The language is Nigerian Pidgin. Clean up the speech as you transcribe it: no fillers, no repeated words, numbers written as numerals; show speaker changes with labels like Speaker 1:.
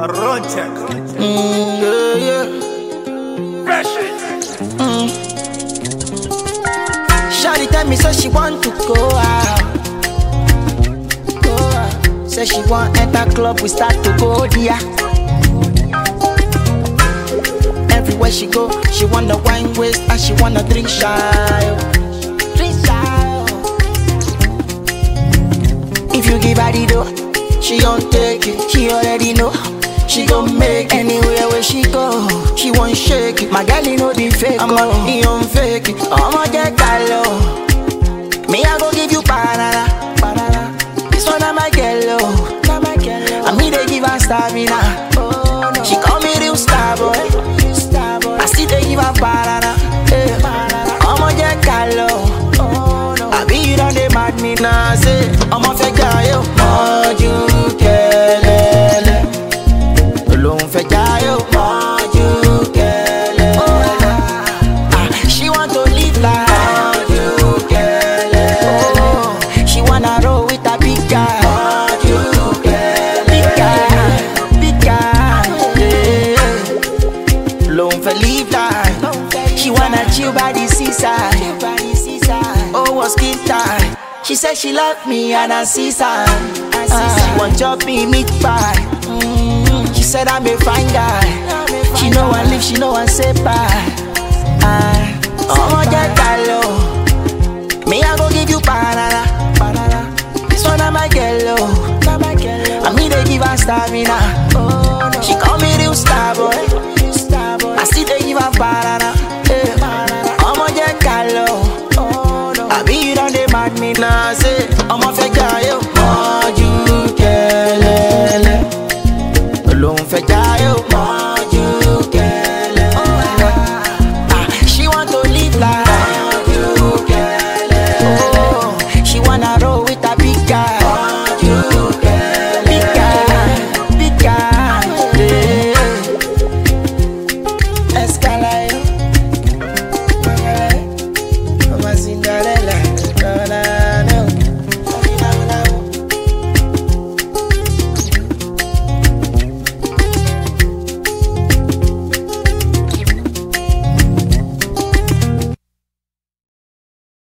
Speaker 1: Run check.
Speaker 2: Yeah.
Speaker 1: Fresh.
Speaker 2: Shawty tell me say she want to go out. Say she want enter club, we start to go there. Everywhere she go, she wanna wine waist and she wanna drink shy. Drink shy. If you give her the dough, she don't take it. She already know she gon' make it. Anywhere where she go, she won't shake it. My girl, you know the fake, he don't fake it. I'ma get gallo. Me, I go give you banana. This one I'm my girl, I me they give her stamina. She call me real star boy. I still they give her banana. I'ma get gallo. I be you don't they mad me now. Say I'ma fake yo. Oh, you kelele. Alone fake yo. Oh, you kelele. She want to live like. Oh, you kelele. Oh, she wanna roll with a big guy. Oh, you kelele. Big guy. Yeah. Alone for live like. She wanna chill by the seaside. Oh, was skin tight. She said she love me and I see sign. She want chop me meat pie. She said I'm a fine guy. She know I live, she know I say bye. I'ma get gallo. Me I go give you banana. This one I'm my girl. I me they give her stamina. She call me real star boy. I still they give her banana.